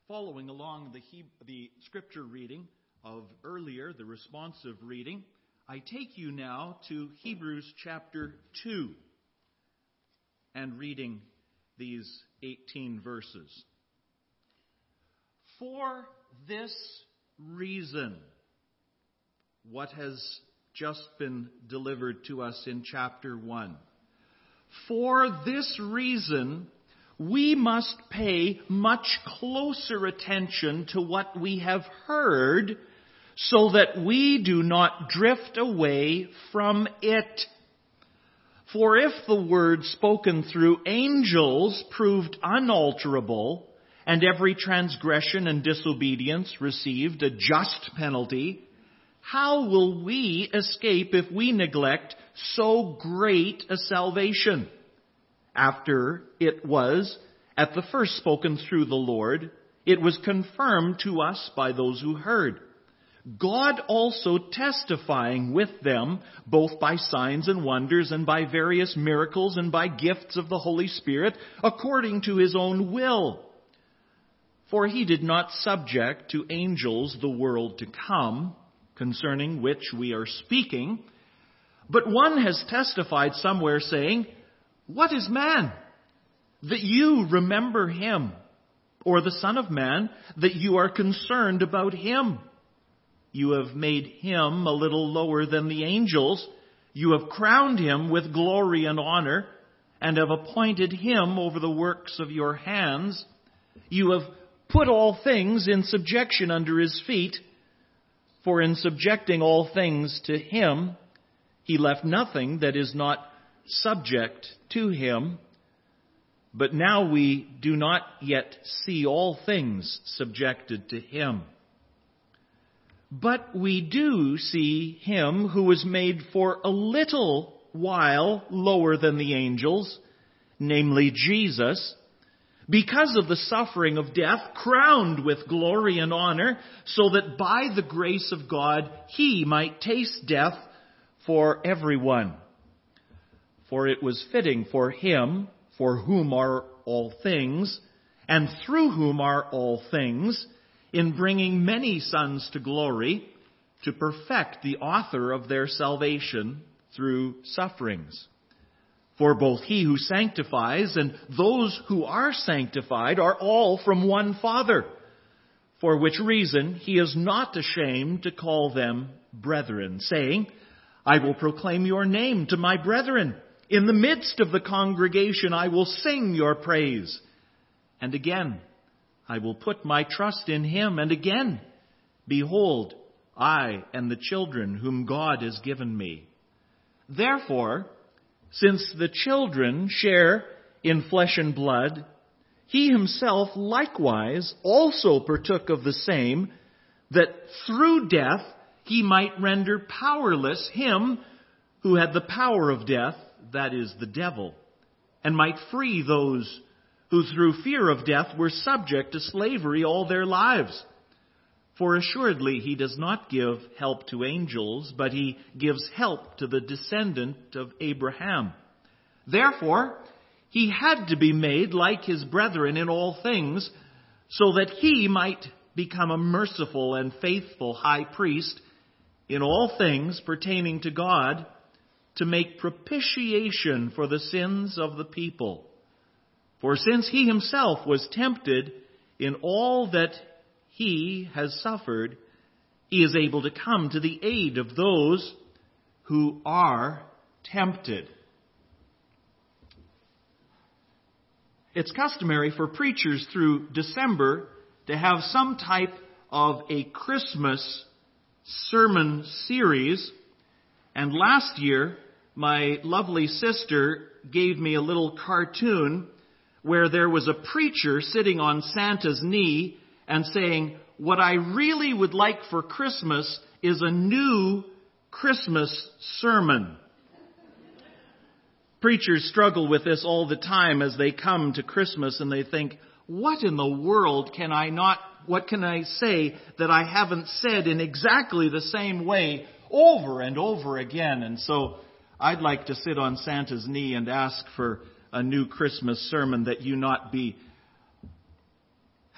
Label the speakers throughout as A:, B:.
A: following along the scripture reading of earlier, the responsive reading, I take you now to Hebrews chapter 2 and reading these 18 verses. For this reason, what has just been delivered to us in chapter 1. For this reason, we must pay much closer attention to what we have heard so that we do not drift away from it. For if the word spoken through angels proved unalterable, and every transgression and disobedience received a just penalty, how will we escape if we neglect so great a salvation? After it was, at the first spoken through the Lord, it was confirmed to us by those who heard. God also testifying with them, both by signs and wonders and by various miracles and by gifts of the Holy Spirit, according to his own will. For he did not subject to angels the world to come, concerning which we are speaking, but one has testified somewhere saying, what is man, that you remember him? Or the Son of Man, that you are concerned about him? You have made him a little lower than the angels. You have crowned him with glory and honor, and have appointed him over the works of your hands. You have put all things in subjection under his feet. For in subjecting all things to him, he left nothing that is not subject to him. But now we do not yet see all things subjected to him. But we do see him who was made for a little while lower than the angels, namely Jesus, because of the suffering of death, crowned with glory and honor, so that by the grace of God he might taste death for everyone. For it was fitting for him, for whom are all things, and through whom are all things, in bringing many sons to glory, to perfect the author of their salvation through sufferings. For both he who sanctifies and those who are sanctified are all from one Father, for which reason he is not ashamed to call them brethren, saying, I will proclaim your name to my brethren. In the midst of the congregation I will sing your praise. And again, I will put my trust in him. And again, behold, I and the children whom God has given me. Therefore, since the children share in flesh and blood, he himself likewise also partook of the same, that through death he might render powerless him who had the power of death, that is, the devil, and might free those who through fear of death were subject to slavery all their lives. For assuredly he does not give help to angels, but he gives help to the descendant of Abraham. Therefore, he had to be made like his brethren in all things, so that he might become a merciful and faithful high priest in all things pertaining to God, to make propitiation for the sins of the people. For since he himself was tempted in all that he has suffered, he is able to come to the aid of those who are tempted. It's customary for preachers through December to have some type of a Christmas sermon series. And last year, my lovely sister gave me a little cartoon where there was a preacher sitting on Santa's knee and saying, what I really would like for Christmas is a new Christmas sermon. Preachers struggle with this all the time as they come to Christmas and they think, what in the world what can I say that I haven't said in exactly the same way over and over again? And so I'd like to sit on Santa's knee and ask for a new Christmas sermon that you not be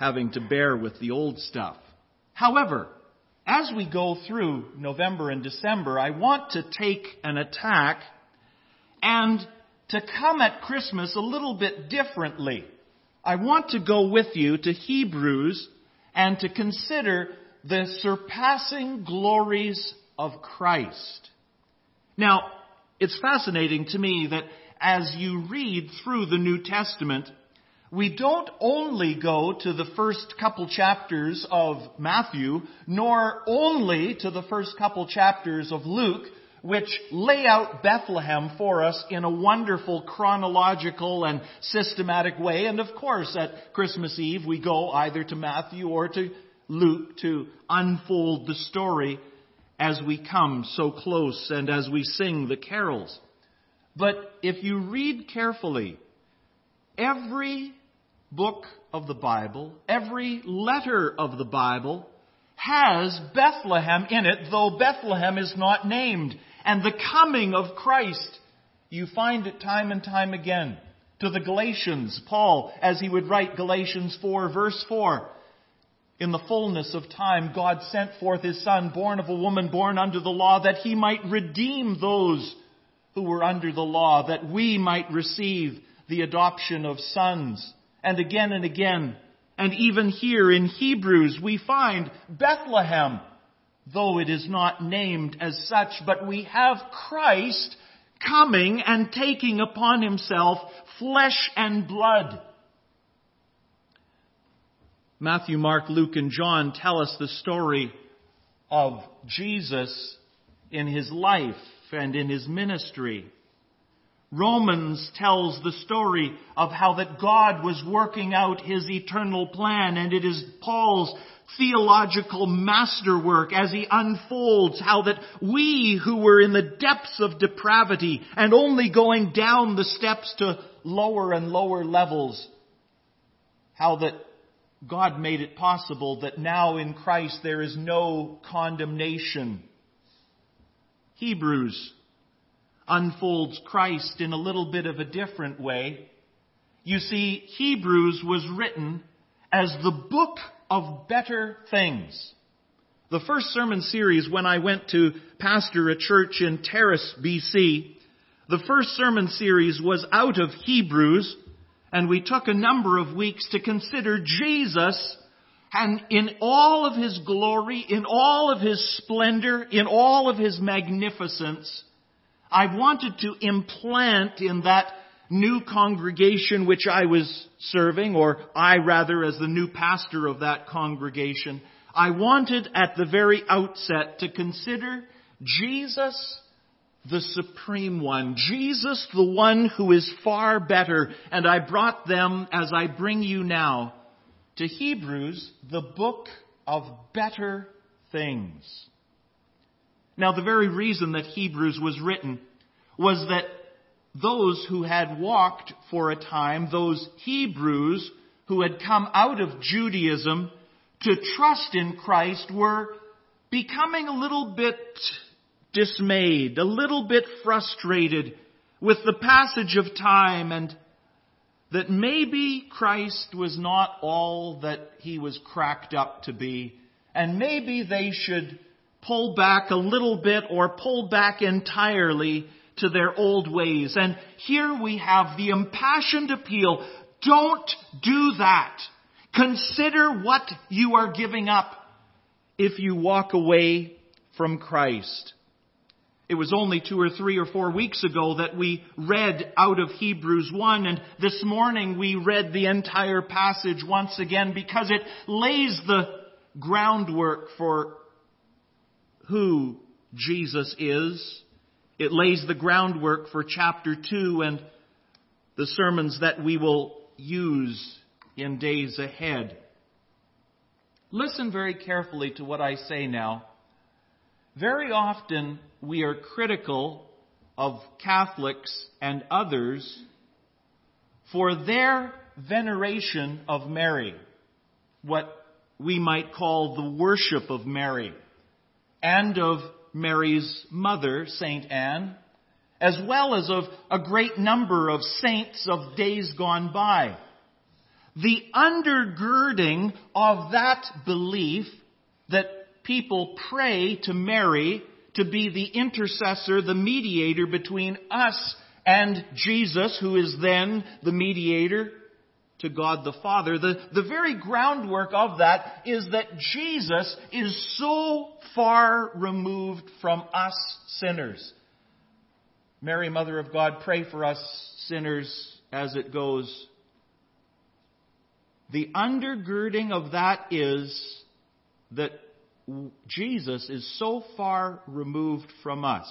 A: having to bear with the old stuff. However, as we go through November and December, I want to take an attack and to come at Christmas a little bit differently. I want to go with you to Hebrews and to consider the surpassing glories of Christ. Now, it's fascinating to me that as you read through the New Testament, we don't only go to the first couple chapters of Matthew, nor only to the first couple chapters of Luke, which lay out Bethlehem for us in a wonderful chronological and systematic way. And of course, at Christmas Eve, we go either to Matthew or to Luke to unfold the story as we come so close and as we sing the carols. But if you read carefully, every book of the Bible, every letter of the Bible has Bethlehem in it, though Bethlehem is not named. And the coming of Christ, you find it time and time again. To the Galatians, Paul, as he would write Galatians 4, verse 4, in the fullness of time, God sent forth His Son, born of a woman, born under the law, that He might redeem those who were under the law, that we might receive the adoption of sons. And again, and even here in Hebrews, we find Bethlehem, though it is not named as such, but we have Christ coming and taking upon Himself flesh and blood. Matthew, Mark, Luke, and John tell us the story of Jesus in His life and in His ministry. Romans tells the story of how that God was working out His eternal plan, and it is Paul's theological masterwork as he unfolds how that we who were in the depths of depravity and only going down the steps to lower and lower levels, how that God made it possible that now in Christ there is no condemnation. Hebrews unfolds Christ in a little bit of a different way. You see, Hebrews was written as the book of better things. The first sermon series when I went to pastor a church in Terrace, BC, the first sermon series was out of Hebrews, and we took a number of weeks to consider Jesus and in all of His glory, in all of His splendor, in all of His magnificence. I wanted to implant in that new congregation which I was serving, or I rather as the new pastor of that congregation, I wanted at the very outset to consider Jesus the Supreme One, Jesus the one who is far better. And I brought them, as I bring you now, to Hebrews, the book of better things. Now, the very reason that Hebrews was written was that those who had walked for a time, those Hebrews who had come out of Judaism to trust in Christ, were becoming a little bit dismayed, a little bit frustrated with the passage of time, and that maybe Christ was not all that He was cracked up to be, and maybe they should pull back a little bit or pull back entirely to their old ways. And here we have the impassioned appeal, don't do that. Consider what you are giving up if you walk away from Christ. It was only 2 or 3 or 4 weeks ago that we read out of Hebrews 1, and this morning we read the entire passage once again because it lays the groundwork for who Jesus is. It lays the groundwork for chapter 2 and the sermons that we will use in days ahead. Listen very carefully to what I say now. Very often we are critical of Catholics and others for their veneration of Mary, what we might call the worship of Mary, and of Mary's mother, St. Anne, as well as of a great number of saints of days gone by. the undergirding of that belief that people pray to Mary to be the intercessor, the mediator between us and Jesus, who is then the mediator to God the Father. The very groundwork of that is that Jesus is so far removed from us sinners. Mary, Mother of God, pray for us sinners as it goes. The undergirding of that is that Jesus is so far removed from us.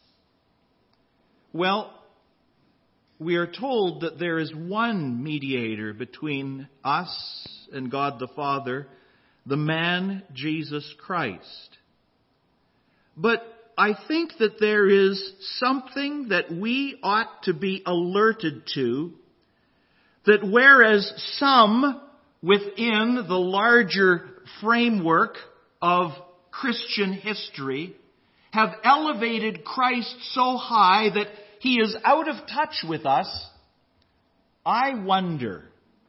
A: Well, we are told that there is one mediator between us and God the Father, the man Jesus Christ. But I think that there is something that we ought to be alerted to, that whereas some within the larger framework of Christian history have elevated Christ so high that He is out of touch with us, I wonder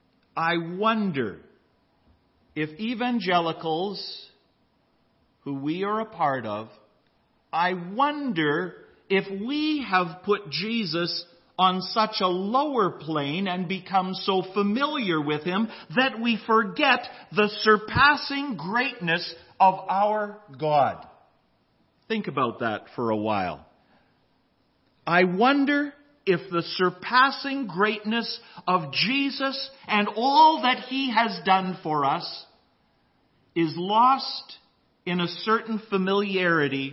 A: if evangelicals, who we are a part of, I wonder if we have put Jesus on such a lower plane and become so familiar with Him that we forget the surpassing greatness of our God. Think about that for a while. I wonder if the surpassing greatness of Jesus and all that He has done for us is lost in a certain familiarity,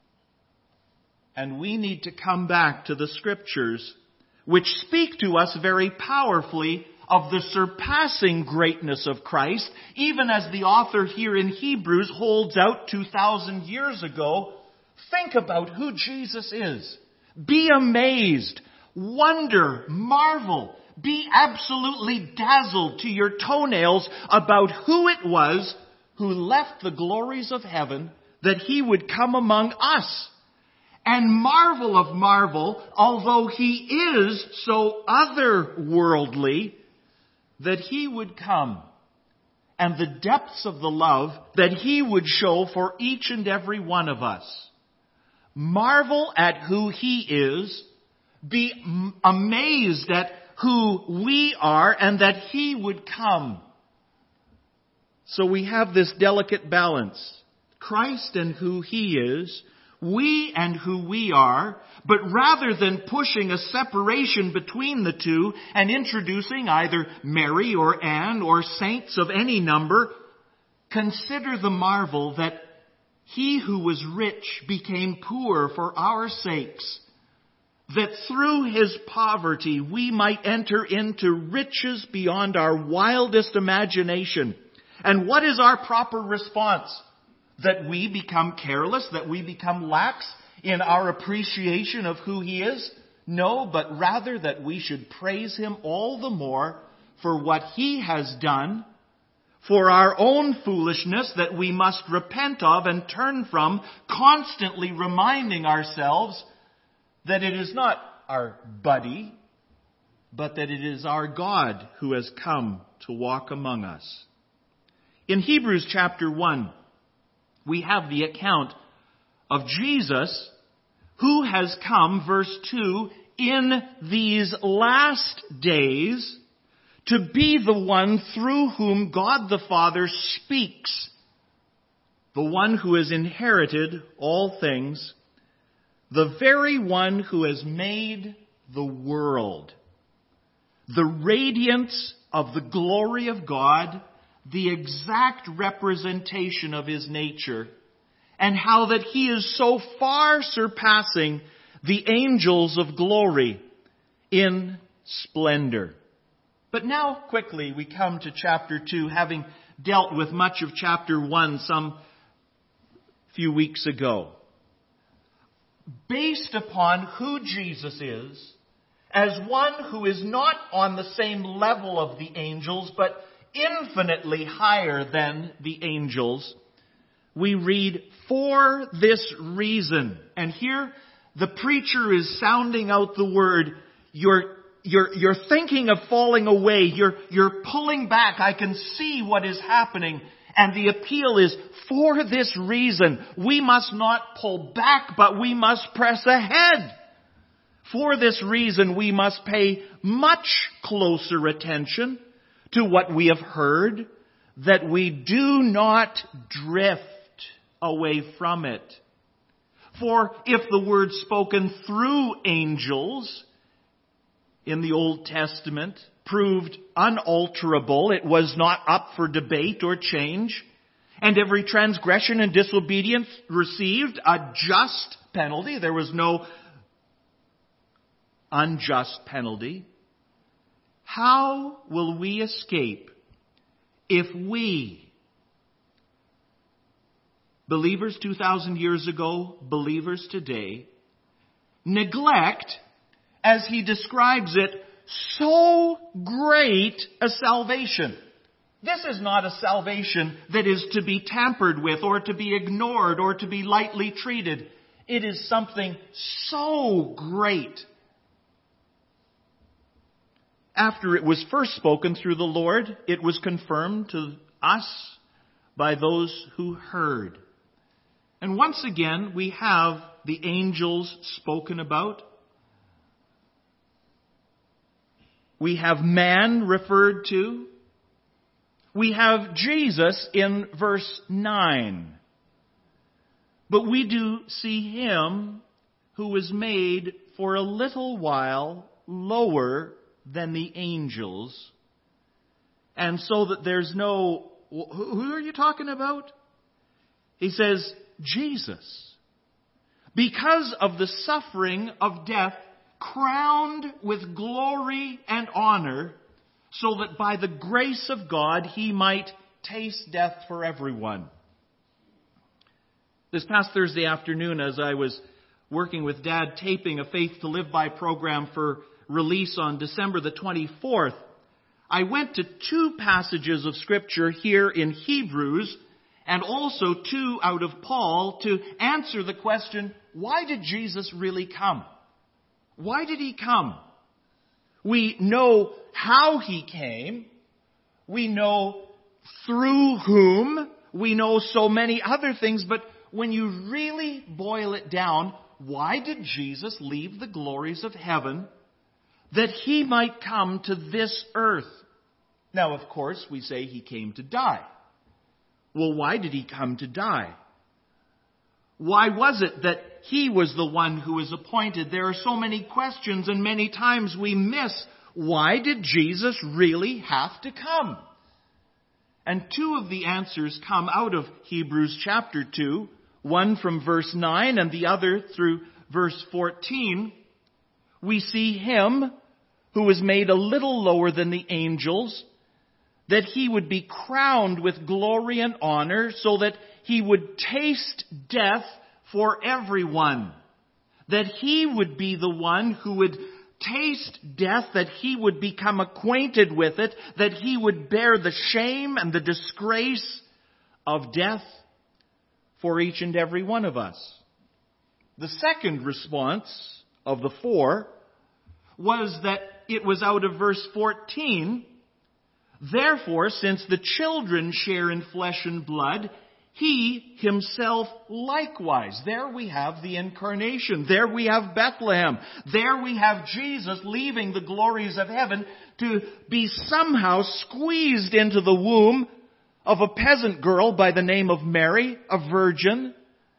A: and we need to come back to the Scriptures, which speak to us very powerfully of the surpassing greatness of Christ, even as the author here in Hebrews holds out 2,000 years ago. Think about who Jesus is. Be amazed, wonder, marvel, be absolutely dazzled to your toenails about who it was who left the glories of heaven that He would come among us. And marvel of marvel, although He is so otherworldly, that He would come, and the depths of the love that He would show for each and every one of us. Marvel at who He is, be amazed at who we are, and that He would come. So we have this delicate balance. Christ and who He is, we and who we are, but rather than pushing a separation between the two and introducing either Mary or Anne or saints of any number, consider the marvel that He who was rich became poor for our sakes, that through His poverty we might enter into riches beyond our wildest imagination. And what is our proper response? That we become careless, that we become lax in our appreciation of who He is? No, but rather that we should praise Him all the more for what He has done, for our own foolishness that we must repent of and turn from, constantly reminding ourselves that it is not our buddy, but that it is our God who has come to walk among us. In Hebrews chapter 1, we have the account of Jesus who has come, verse 2, in these last days to be the one through whom God the Father speaks, the one who has inherited all things, the very one who has made the world, the radiance of the glory of God, the exact representation of His nature, and how that He is so far surpassing the angels of glory in splendor. But now, quickly, we come to chapter 2, having dealt with much of chapter 1 some few weeks ago. Based upon who Jesus is, as one who is not on the same level of the angels, but infinitely higher than the angels, we read, for this reason. And here, the preacher is sounding out the word, your you're thinking of falling away. You're pulling back. I can see what is happening. And the appeal is, for this reason, we must not pull back, but we must press ahead. For this reason, we must pay much closer attention to what we have heard, that we do not drift away from it. For if the word spoken through angels in the Old Testament proved unalterable, it was not up for debate or change, and every transgression and disobedience received a just penalty, there was no unjust penalty, how will we escape if we, believers 2,000 years ago, believers today, neglect, as he describes it, so great a salvation? This is not a salvation that is to be tampered with or to be ignored or to be lightly treated. It is something so great. After it was first spoken through the Lord, it was confirmed to us by those who heard. And once again, we have the angels spoken about. We have man referred to. We have Jesus in verse 9. But we do see him who was made for a little while lower than the angels. And so that there's no... Who are you talking about? He says, Jesus. Because of the suffering of death, crowned with glory and honor, so that by the grace of God he might taste death for everyone. This past Thursday afternoon, as I was working with Dad taping a Faith to Live By program for release on December the 24th, I went to two passages of Scripture here in Hebrews and also two out of Paul to answer the question, why did Jesus really come? Why did he come? We know how he came. We know through whom. We know so many other things. But when you really boil it down, why did Jesus leave the glories of heaven that he might come to this earth? Now, of course, we say he came to die. Well, why did he come to die? Why was it that he was the one who was appointed? There are so many questions, and many times we miss, why did Jesus really have to come? And two of the answers come out of Hebrews chapter 2, one from verse 9 and the other through verse 14. We see him who was made a little lower than the angels, that he would be crowned with glory and honor, so that he would taste death for everyone. That he would be the one who would taste death, that he would become acquainted with it, that he would bear the shame and the disgrace of death for each and every one of us. The second response of the four was that it was out of verse 14. Therefore, since the children share in flesh and blood, he himself likewise. There we have the incarnation. There we have Bethlehem. There we have Jesus leaving the glories of heaven to be somehow squeezed into the womb of a peasant girl by the name of Mary, a virgin,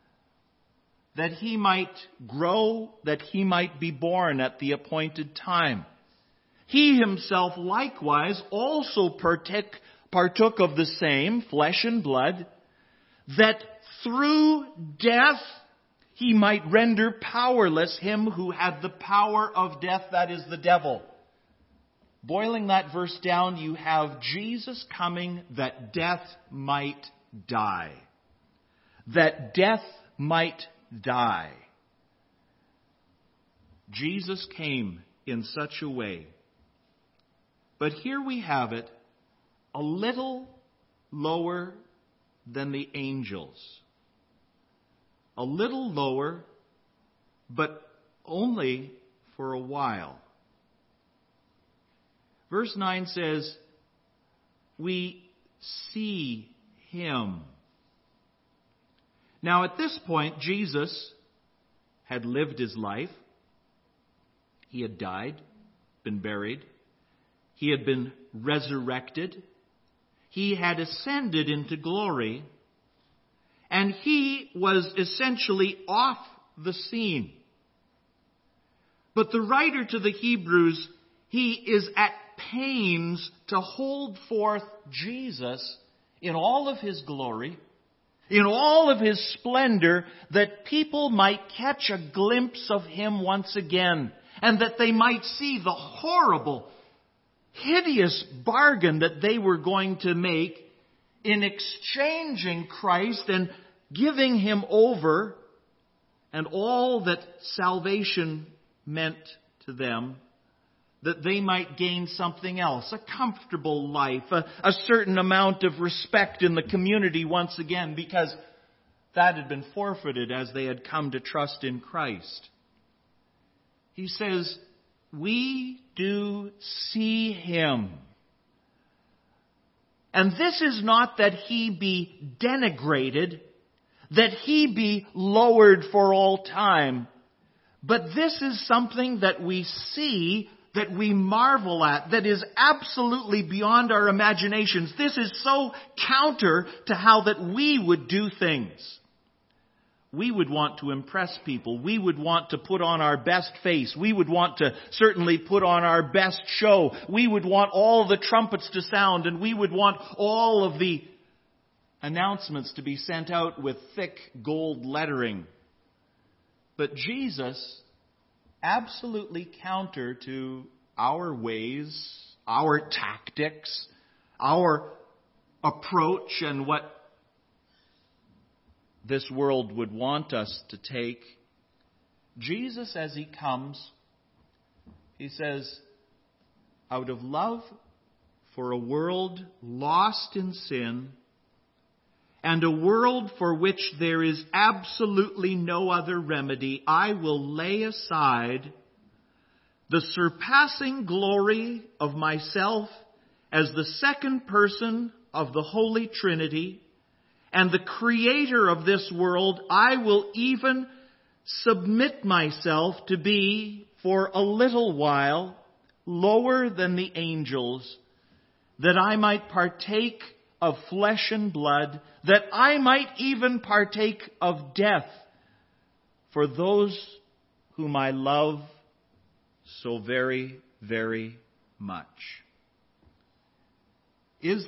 A: that he might grow, that he might be born at the appointed time. He himself likewise also partook of the same flesh and blood, that through death he might render powerless him who had the power of death, that is the devil. Boiling that verse down, you have Jesus coming that death might die. That death might die. Jesus came in such a way. But here we have it, a little lower than the angels. A little lower, but only for a while. Verse 9 says, we see him. Now at this point, Jesus had lived his life. He had died, been buried. He had been resurrected. He had ascended into glory. And he was essentially off the scene. But the writer to the Hebrews, he is at pains to hold forth Jesus in all of his glory, in all of his splendor, that people might catch a glimpse of him once again, and that they might see the horrible, hideous bargain that they were going to make in exchanging Christ and giving him over, and all that salvation meant to them, that they might gain something else, a comfortable life, a certain amount of respect in the community once again, because that had been forfeited as they had come to trust in Christ. He says, we do see him. And this is not that he be denigrated, that he be lowered for all time. But this is something that we see, that we marvel at, that is absolutely beyond our imaginations. This is so counter to how that we would do things. We would want to impress people. We would want to put on our best face. We would want to certainly put on our best show. We would want all the trumpets to sound, and we would want all of the announcements to be sent out with thick gold lettering. But Jesus, absolutely counter to our ways, our tactics, our approach, and what this world would want us to take, Jesus, as he comes, he says, out of love for a world lost in sin, and a world for which there is absolutely no other remedy, I will lay aside the surpassing glory of myself as the second person of the Holy Trinity and the creator of this world. I will even submit myself to be, for a little while, lower than the angels, that I might partake of flesh and blood, that I might even partake of death for those whom I love so very, very much. Does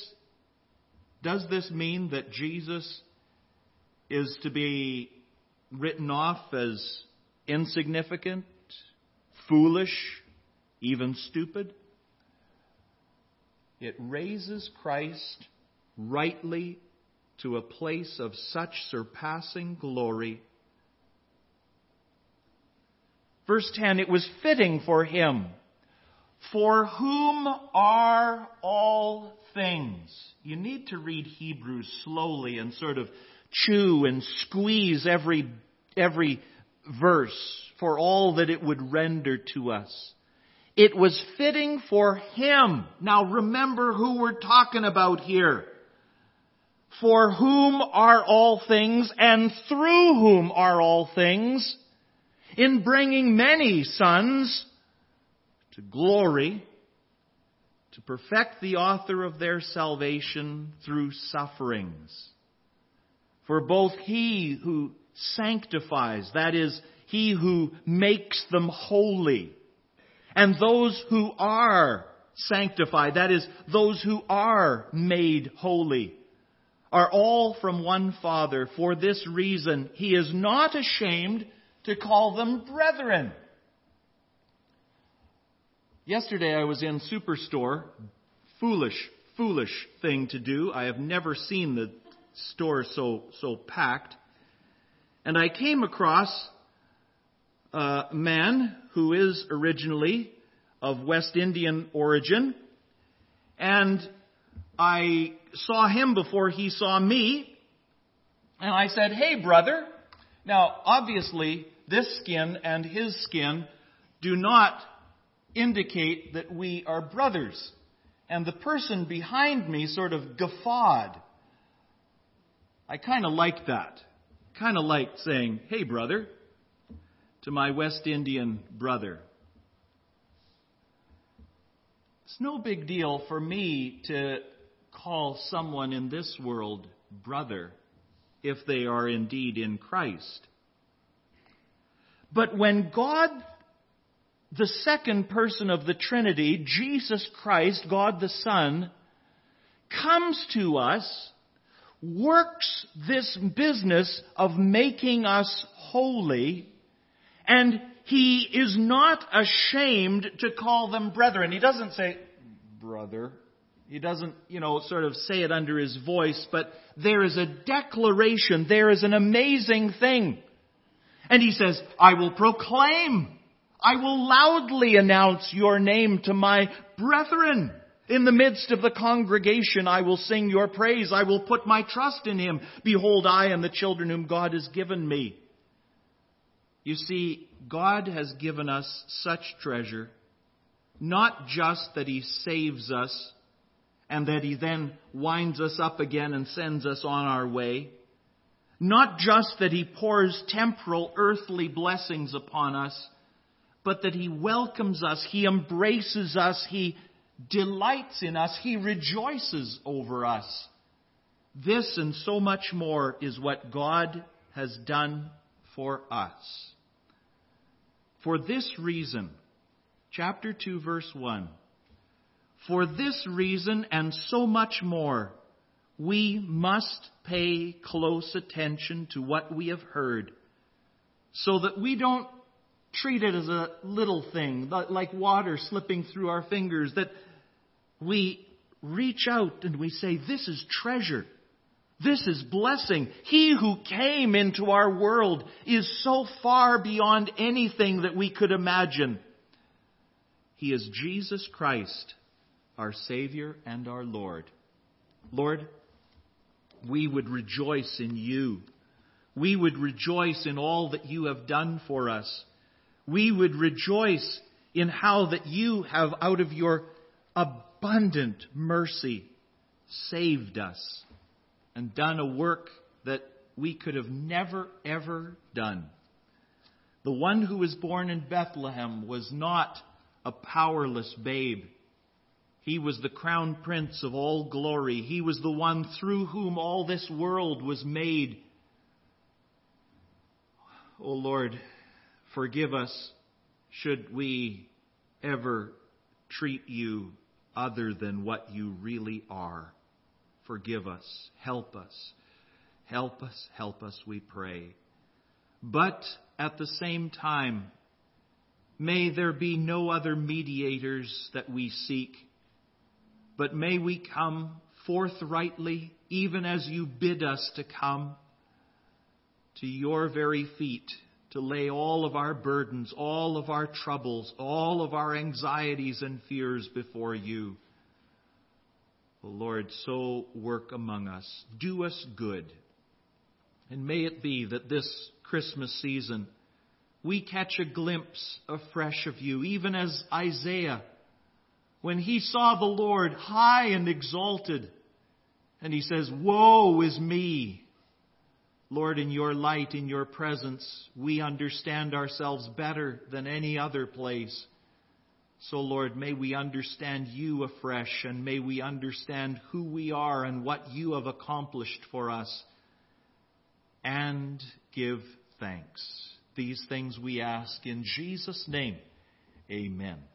A: this mean that Jesus is to be written off as insignificant, foolish, even stupid? It raises Christ rightly to a place of such surpassing glory. Verse 10, it was fitting for him, for whom are all things. You need to read Hebrews slowly and sort of chew and squeeze every verse for all that it would render to us. It was fitting for him. Now remember who we're talking about here. For whom are all things, and through whom are all things, in bringing many sons to glory, to perfect the author of their salvation through sufferings. For both he who sanctifies, that is, he who makes them holy, and those who are sanctified, that is, those who are made holy, are all from one Father. For this reason, he is not ashamed to call them brethren. Yesterday I was in Superstore. Foolish thing to do. I have never seen the store so packed. And I came across a man who is originally of West Indian origin. And I saw him before he saw me. And I said, "Hey, brother." Now, obviously, this skin and his skin do not indicate that we are brothers. And the person behind me sort of guffawed. I kind of like that. Kind of like saying, "Hey, brother," to my West Indian brother. It's no big deal for me to call someone in this world brother if they are indeed in Christ. But when God, the second person of the Trinity, Jesus Christ, God the Son, comes to us, works this business of making us holy, and He is not ashamed to call them brethren. He doesn't say, "Brother." He doesn't, sort of say it under His voice, but there is a declaration, there is an amazing thing. And He says, "I will proclaim, I will loudly announce your name to my brethren. In the midst of the congregation, I will sing your praise. I will put my trust in Him. Behold, I and the children whom God has given me." You see, God has given us such treasure, not just that He saves us and that He then winds us up again and sends us on our way. Not just that He pours temporal, earthly blessings upon us, but that He welcomes us, He embraces us, He delights in us, He rejoices over us. This and so much more is what God has done for us. For this reason, chapter 2, verse 1, for this reason and so much more, we must pay close attention to what we have heard, so that we don't treat it as a little thing, like water slipping through our fingers, that we reach out and we say, "This is treasure. This is blessing. He who came into our world is so far beyond anything that we could imagine. He is Jesus Christ, our Savior and our Lord." Lord, we would rejoice in You. We would rejoice in all that You have done for us. We would rejoice in how that You have, out of Your abundant mercy, saved us and done a work that we could have never, ever done. The one who was born in Bethlehem was not a powerless babe. He was the crown prince of all glory. He was the one through whom all this world was made. Oh Lord, forgive us should we ever treat You other than what You really are. Forgive us. Help us. Help us. Help us, we pray. But at the same time, may there be no other mediators that we seek, but may we come forthrightly, even as You bid us to come, to Your very feet, to lay all of our burdens, all of our troubles, all of our anxieties and fears before You. Oh Lord, so work among us. Do us good. And may it be that this Christmas season we catch a glimpse afresh of You, even as Isaiah, when he saw the Lord high and exalted, and he says, "Woe is me." Lord, in Your light, in Your presence, we understand ourselves better than any other place. So, Lord, may we understand You afresh, and may we understand who we are and what You have accomplished for us, and give thanks. These things we ask in Jesus' name. Amen.